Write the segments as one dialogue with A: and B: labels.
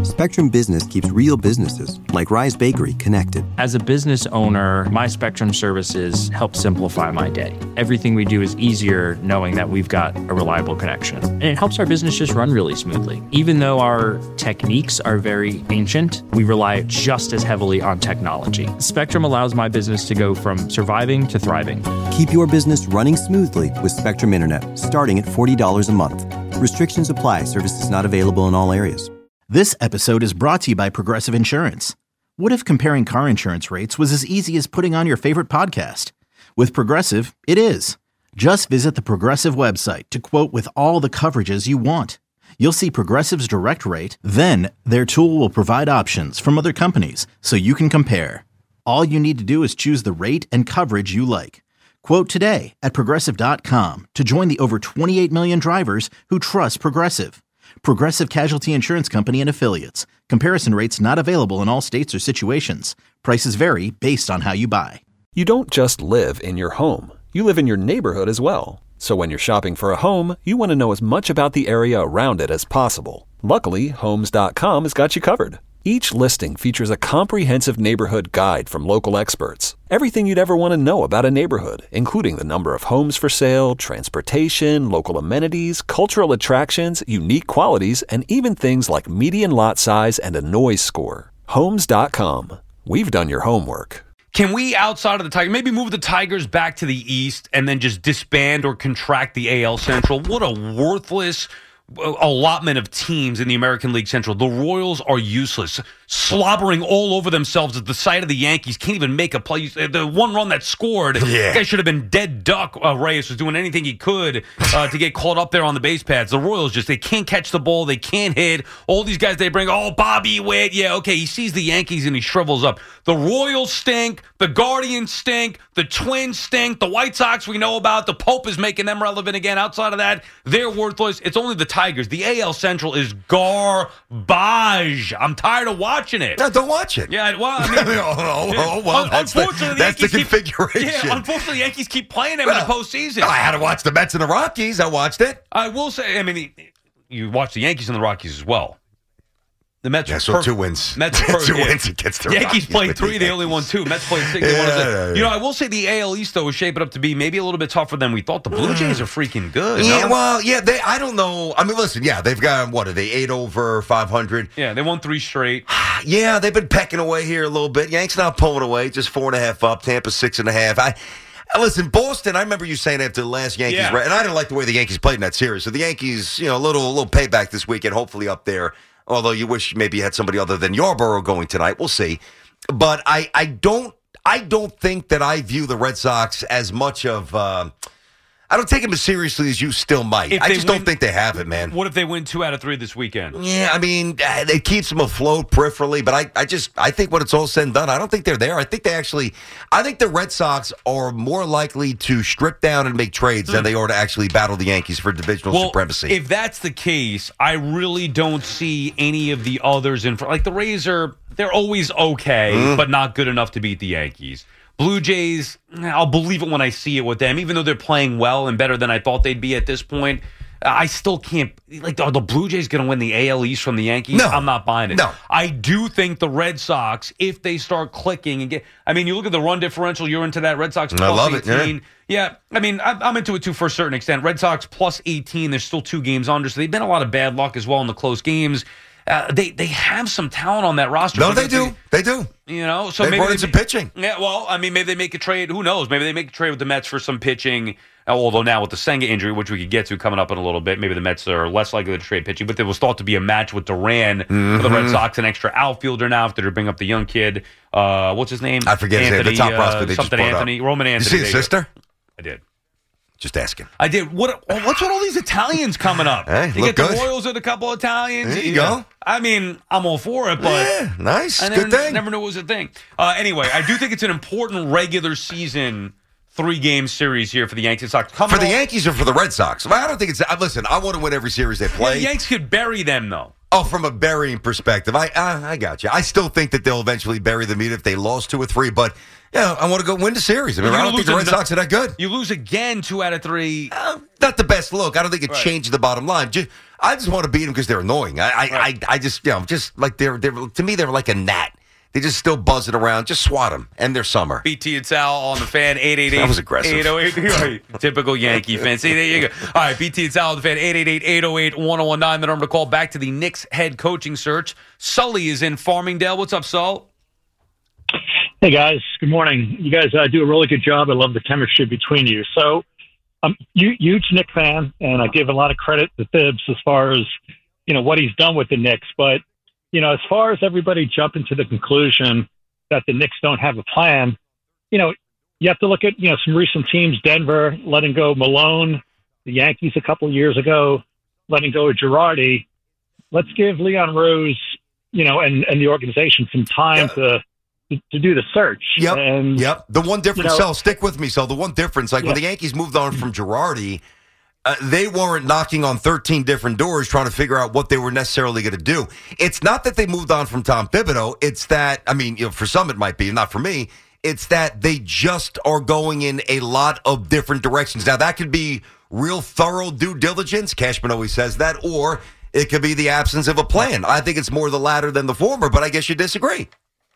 A: Spectrum Business keeps real businesses, like Rise Bakery, connected.
B: As a business owner, my Spectrum services help simplify my day. Everything we do is easier knowing that we've got a reliable connection. And it helps our business just run really smoothly. Even though our techniques are very ancient, we rely just as heavily on technology. Spectrum allows my business to go from surviving to thriving.
A: Keep your business running smoothly with Spectrum Internet, starting at $40 a month. Restrictions apply. Services not available in all areas.
C: This episode is brought to you by Progressive Insurance. What if comparing car insurance rates was as easy as putting on your favorite podcast? With Progressive, it is. Just visit the Progressive website to quote with all the coverages you want. You'll see Progressive's direct rate, then their tool will provide options from other companies so you can compare. All you need to do is choose the rate and coverage you like. Quote today at Progressive.com to join the over 28 million drivers who trust Progressive. Progressive Casualty Insurance Company and Affiliates. Comparison rates not available in all states or situations. Prices vary based on how you buy.
D: You don't just live in your home. You live in your neighborhood as well. So when you're shopping for a home, you want to know as much about the area around it as possible. Luckily, Homes.com has got you covered. Each listing features a comprehensive neighborhood guide from local experts. Everything you'd ever want to know about a neighborhood, including the number of homes for sale, transportation, local amenities, cultural attractions, unique qualities, and even things like median lot size and a noise score. Homes.com. We've done your homework.
E: Can we, outside of the Tigers, maybe move the Tigers back to the East and then just disband or contract the AL Central? What a worthless allotment of teams in the American League Central. The Royals are useless, slobbering all over themselves at the sight of the Yankees. Can't even make a play. The one run that scored, the guy should have been dead duck. Reyes was doing anything he could to get caught up there on the base pads. The Royals they can't catch the ball. They can't hit. All these guys they bring, Bobby Witt. Yeah, okay, he sees the Yankees and he shrivels up. The Royals stink. The Guardians stink. The Twins stink. The White Sox we know about. The Pope is making them relevant again. Outside of that, they're worthless. It's only the Tigers. The AL Central is garbage. I'm tired of watching it.
F: No, don't watch it.
E: Yeah, well, I mean, unfortunately,
F: that's the configuration.
E: Yeah, unfortunately, the Yankees keep playing them in the postseason.
F: I had to watch the Mets and the Rockies. I watched it.
E: I will say, I mean, you watch the Yankees and the Rockies as well. The Mets
F: so 2 wins.
E: Mets
F: wins against the
E: Yankees
F: Rockies.
E: played 3, they only won 2. Mets played 6, they won 6. You know, I will say the AL East, though, is shaping up to be maybe a little bit tougher than we thought. The Blue Jays are freaking good.
F: Yeah, I don't know. I mean, listen, they've got, what are they, 8 over 500?
E: Yeah, they won 3 straight.
F: Yeah, they've been pecking away here a little bit. Yanks not pulling away, just 4.5 up. Tampa 6.5. Listen, Boston, I remember you saying after the last Yankees, and I didn't like the way the Yankees played in that series. So the Yankees, a little payback this weekend, hopefully up there. Although you wish maybe you had somebody other than Yarborough going tonight. We'll see. But I don't think that I view the Red Sox as much of I don't take them as seriously as you still might. I just don't think they have it, man.
E: What if they win 2 out of 3 this weekend?
F: Yeah, I mean, it keeps them afloat peripherally, but I think when it's all said and done, I don't think they're there. I think the Red Sox are more likely to strip down and make trades than they are to actually battle the Yankees for divisional supremacy.
E: If that's the case, I really don't see any of the others in front. Like the Rays they're always okay, but not good enough to beat the Yankees. Blue Jays, I'll believe it when I see it with them, even though they're playing well and better than I thought they'd be at this point. I still can't, are the Blue Jays going to win the AL East from the Yankees?
F: No.
E: I'm not buying it.
F: No.
E: I do think the Red Sox, if they start clicking and you look at the run differential, you're into that Red Sox plus
F: I love
E: 18.
F: It,
E: yeah, I mean, I'm into it too for a certain extent. Red Sox plus 18, there's still 2 games under, so they've been a lot of bad luck as well in the close games. They have some talent on that roster.
F: No, they do. They do.
E: So
F: they
E: maybe
F: brought in some pitching.
E: Yeah, well, I mean, maybe they make a trade. Who knows? Maybe they make a trade with the Mets for some pitching. Although now with the Senga injury, which we could get to coming up in a little bit, maybe the Mets are less likely to trade pitching. But there was thought to be a match with Duran for the Red Sox, an extra outfielder now after they bring up the young kid. What's his name?
F: I forget his name. The top prospect they just brought
E: Anthony,
F: up.
E: Roman Anthony.
F: You see his sister?
E: I did.
F: Just asking.
E: I did. What's with all these Italians coming up?
F: Hey,
E: you
F: look
E: get
F: good.
E: the Royals with a couple of Italians.
F: There you go.
E: I mean, I'm all for it, but
F: nice.
E: I
F: Good thing.
E: Never knew it was a thing. Anyway, I do think it's an important regular season 3-game series here for the Yankees.
F: For the Yankees or for the Red Sox? I don't think it's. Listen, I want to win every series they play.
E: The Yankees could bury them though.
F: Oh, from a burying perspective, I got you. I still think that they'll eventually bury the meat if they lost 2 or 3, but I want to go win the series. I mean, I don't think the Red Sox are that good.
E: You lose again 2 out of 3.
F: Not the best look. I don't think it changed the bottom line. I just want to beat them because they're annoying. I just, just like they're to me, they're like a gnat. They just still buzzing around. Just swat them. End their summer.
E: BT and Sal on the Fan, 888.
F: That was aggressive.
E: 808. Typical Yankee fan. See, there you go. All right, BT and Sal on the Fan, 888-808-1019. The number to call. Back to the Knicks head coaching search. Sully is in Farmingdale. What's up, Sul?
G: Hey, guys. Good morning. You guys do a really good job. I love the chemistry between you. So I'm a huge Knicks fan, and I give a lot of credit to Thibs as far as, what he's done with the Knicks. But as far as everybody jumping to the conclusion that the Knicks don't have a plan, you have to look at, some recent teams, Denver letting go Malone, the Yankees a couple of years ago, letting go of Girardi. Let's give Leon Rose, and the organization some time to do the search.
F: Yep. The one difference, Sal, stick with me, Sal. The one difference, when the Yankees moved on from Girardi, they weren't knocking on 13 different doors trying to figure out what they were necessarily going to do. It's not that they moved on from Tom Thibodeau. It's that, for some it might be, not for me. It's that they just are going in a lot of different directions. Now, that could be real thorough due diligence. Cashman always says that. Or it could be the absence of a plan. I think it's more the latter than the former, but I guess you disagree.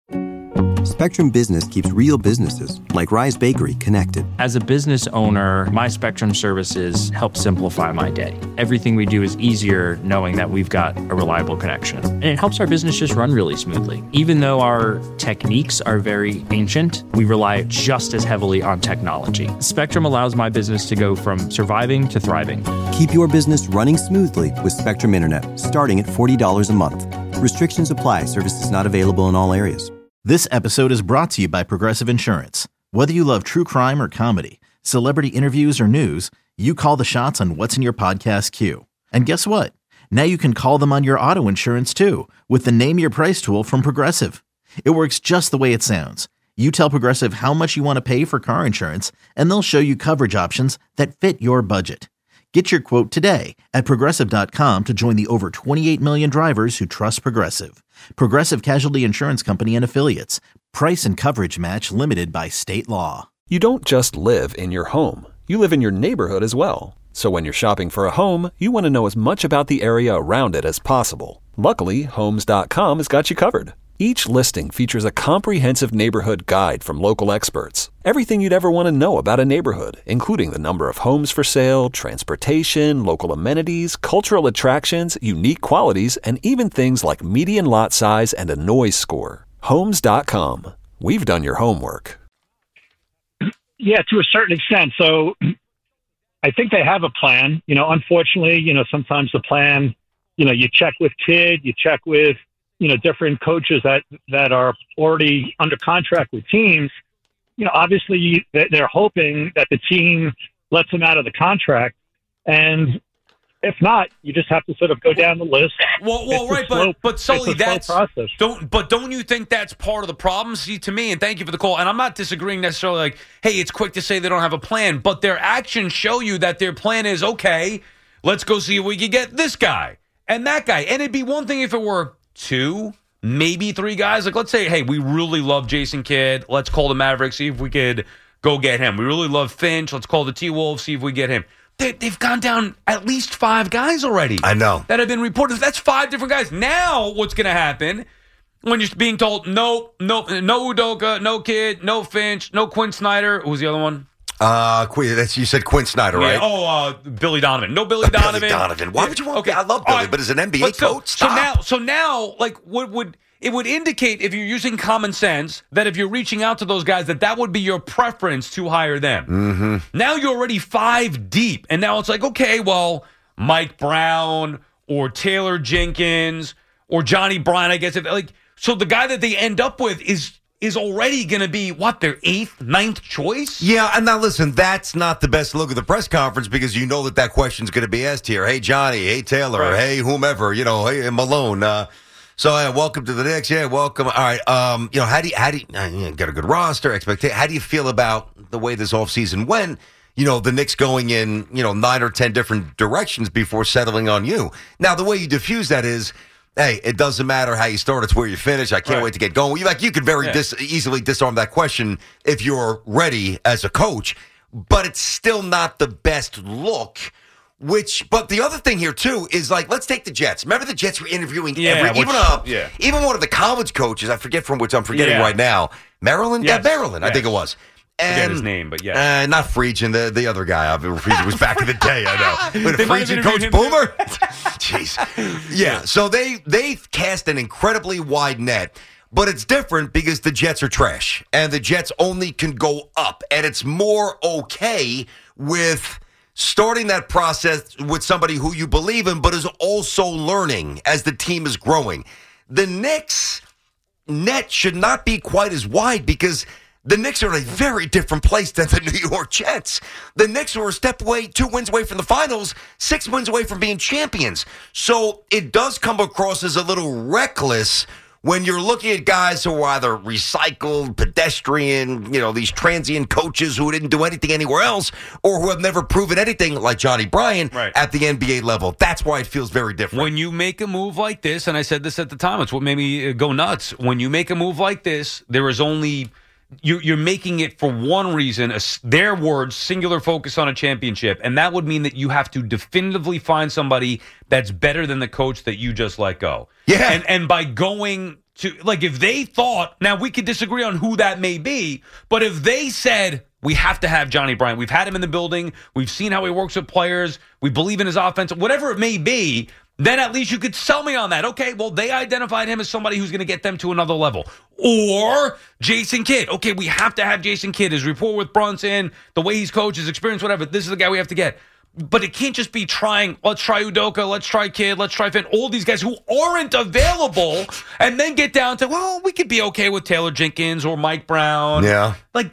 A: Spectrum Business keeps real businesses, like Rise Bakery, connected.
B: As a business owner, my Spectrum services help simplify my day. Everything we do is easier knowing that we've got a reliable connection. And it helps our business just run really smoothly. Even though our techniques are very ancient, we rely just as heavily on technology. Spectrum allows my business to go from surviving to thriving.
A: Keep your business running smoothly with Spectrum Internet, starting at $40 a month. Restrictions apply. Services not available in all areas.
C: This episode is brought to you by Progressive Insurance. Whether you love true crime or comedy, celebrity interviews or news, you call the shots on what's in your podcast queue. And guess what? Now you can call them on your auto insurance too with the Name Your Price tool from Progressive. It works just the way it sounds. You tell Progressive how much you want to pay for car insurance, and they'll show you coverage options that fit your budget. Get your quote today at Progressive.com to join the over 28 million drivers who trust Progressive. Progressive Casualty Insurance Company and Affiliates. Price and coverage match limited by state law.
D: You don't just live in your home. You live in your neighborhood as well. So when you're shopping for a home, you want to know as much about the area around it as possible. Luckily, Homes.com has got you covered. Each listing features a comprehensive neighborhood guide from local experts. Everything you'd ever want to know about a neighborhood, including the number of homes for sale, transportation, local amenities, cultural attractions, unique qualities, and even things like median lot size and a noise score. Homes.com. We've done your homework.
G: Yeah, to a certain extent. So I think they have a plan. Unfortunately, sometimes the plan, you check with Kidd, you check with different coaches that are already under contract with teams. Obviously they're hoping that the team lets them out of the contract. And if not, you just have to sort of go down the list.
E: Well, right. But Sully, that's
G: process.
E: Don't you think that's part of the problem? See, to me, and thank you for the call. And I'm not disagreeing necessarily like, hey, it's quick to say they don't have a plan, but their actions show you that their plan is, okay, let's go see if we can get this guy and that guy. And it'd be one thing if it were 2, maybe 3 guys. Like, let's say, hey, we really love Jason Kidd. Let's call the Mavericks, see if we could go get him. We really love Finch. Let's call the T-Wolves, see if we get him. They've gone down at least 5 guys already.
F: I know.
E: That have been reported. That's 5 different guys. Now, what's going to happen when you're being told, no Udoka, no Kidd, no Finch, no Quinn Snyder. Who's the other one?
F: You said Quinn Snyder, right?
E: Billy Donovan. No Billy Donovan.
F: Billy Donovan. Why would you want? Okay, I love Billy, but as an NBA coach, stop.
E: So now, like, it would indicate, if you're using common sense, that if you're reaching out to those guys, that would be your preference to hire them.
F: Mm-hmm.
E: Now you're already 5 deep, and now it's like, okay, well, Mike Brown or Taylor Jenkins or Johnny Bryant, I guess. So the guy that they end up with is already going to be, their 8th, 9th choice?
F: Yeah, and now listen, that's not the best look at the press conference because you know that question's going to be asked here. Hey, Johnny. Hey, Taylor. Right. Hey, whomever. Hey, Malone. So welcome to the Knicks. Yeah, welcome. All right. How do you got a good roster, expectation? How do you feel about the way this offseason went? The Knicks going in, 9 or 10 different directions before settling on you. Now, the way you diffuse that is, hey, it doesn't matter how you start, it's where you finish. I can't wait to get going. You could very easily disarm that question if you're ready as a coach, but it's still not the best look. But the other thing here, too, is let's take the Jets. Remember the Jets were interviewing even one of the college coaches, I forget from which I'm forgetting right now. Maryland? Yes. Yeah, Maryland, I think it was.
E: I forget his name, but yeah.
F: Not Friedgen, the other guy. Friedgen was back in the day, I know. But Friedgen, Coach Boomer? Jeez. Yeah, so they cast an incredibly wide net, but it's different because the Jets are trash, and the Jets only can go up, and it's more okay with starting that process with somebody who you believe in, but is also learning as the team is growing. The Knicks' net should not be quite as wide because the Knicks are in a very different place than the New York Jets. The Knicks are a step away, 2 wins away from the finals, 6 wins away from being champions. So it does come across as a little reckless when you're looking at guys who are either recycled, pedestrian, these transient coaches who didn't do anything anywhere else, or who have never proven anything like Johnny Bryant at the NBA level. That's why it feels very different.
E: When you make a move like this, and I said this at the time, it's what made me go nuts. When you make a move like this, there is only... You're making it for one reason, their words, singular focus on a championship. And that would mean that you have to definitively find somebody that's better than the coach that you just let go.
F: Yeah.
E: And by going to, if they thought, now we could disagree on who that may be, but if they said, we have to have Johnny Bryant, we've had him in the building, we've seen how he works with players, we believe in his offense, whatever it may be, then at least you could sell me on that. Okay, well, they identified him as somebody who's going to get them to another level. Or Jason Kidd. Okay, we have to have Jason Kidd. His rapport with Brunson, the way he's coached, his experience, whatever. This is the guy we have to get. But it can't just be let's try Udoka, let's try Kidd, let's try Finn, all these guys who aren't available, and then get down to, we could be okay with Taylor Jenkins or Mike Brown.
F: Yeah.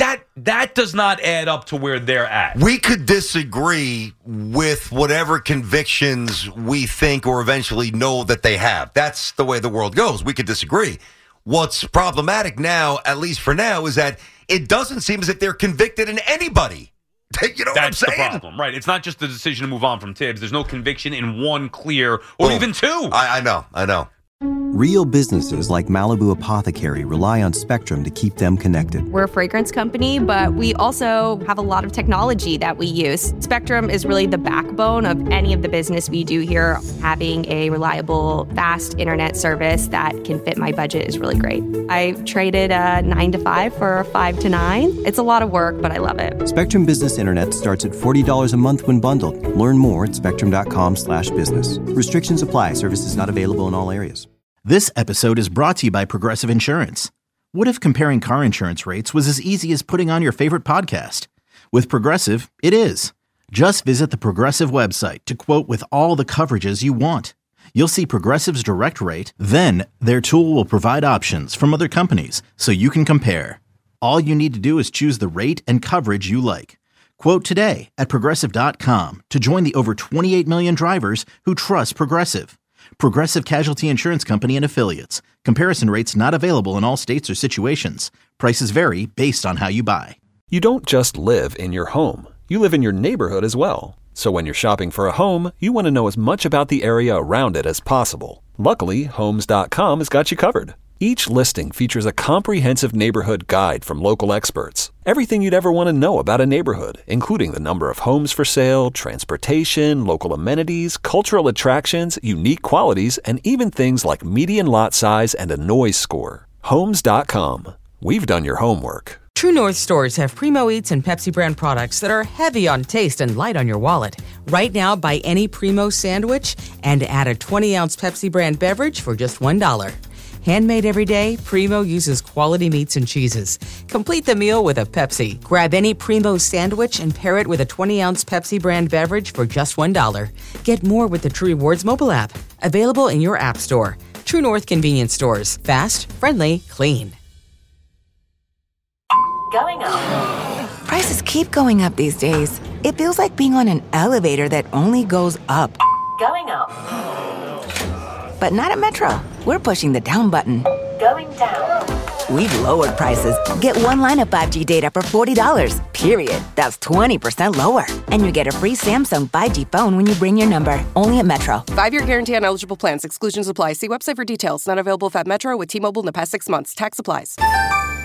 E: That does not add up to where they're at.
F: We could disagree with whatever convictions we think or eventually know that they have. That's the way the world goes. We could disagree. What's problematic now, at least for now, is that it doesn't seem as if they're convicted in anybody. You know what I'm saying?
E: That's the problem, right? It's not just the decision to move on from Tibbs. There's no conviction in one clear or even two.
F: I know.
A: Real businesses like Malibu Apothecary rely on Spectrum to keep them connected.
H: We're a fragrance company, but we also have a lot of technology that we use. Spectrum is really the backbone of any of the business we do here. Having a reliable, fast internet service that can fit my budget is really great. I traded a 9 to 5 for a 5 to 9. It's a lot of work, but I love it.
A: Spectrum Business Internet starts at $40 a month when bundled. Learn more at spectrum.com/business. Restrictions apply. Services not available in all areas.
C: This episode is brought to you by Progressive Insurance. What if comparing car insurance rates was as easy as putting on your favorite podcast? With Progressive, it is. Just visit the Progressive website to quote with all the coverages you want. You'll see Progressive's direct rate, then their tool will provide options from other companies so you can compare. All you need to do is choose the rate and coverage you like. Quote today at Progressive.com to join the over 28 million drivers who trust Progressive. Progressive Casualty Insurance Company and Affiliates. Comparison rates not available in all states or situations. Prices vary based on how you buy.
D: You don't just live in your home. You live in your neighborhood as well. So when you're shopping for a home, you want to know as much about the area around it as possible. Luckily, Homes.com has got you covered. Each listing features a comprehensive neighborhood guide from local experts. Everything you'd ever want to know about a neighborhood, including the number of homes for sale, transportation, local amenities, cultural attractions, unique qualities, and even things like median lot size and a noise score. Homes.com. We've done your homework.
I: True North stores have Primo Eats and Pepsi brand products that are heavy on taste and light on your wallet. Right now, buy any Primo sandwich and add a 20-ounce Pepsi brand beverage for just $1. Handmade every day, Primo uses quality meats and cheeses. Complete the meal with a Pepsi. Grab any Primo sandwich and pair it with a 20-ounce Pepsi brand beverage for just $1. Get more with the True Rewards mobile app. Available in your app store. True North convenience stores. Fast, friendly, clean.
J: Going up. Prices keep going up these days. It feels like being on an elevator that only goes up. Going up. But not at Metro. We're pushing the down button. Going down. we've lowered prices. Get one line of 5G data for $40, period. That's 20% lower. And you get a free Samsung 5G phone when you bring your number. Only at Metro.
K: 5-year guarantee on eligible plans. Exclusions apply. See website for details. Not available at Metro with T-Mobile in the past 6 months. Tax applies.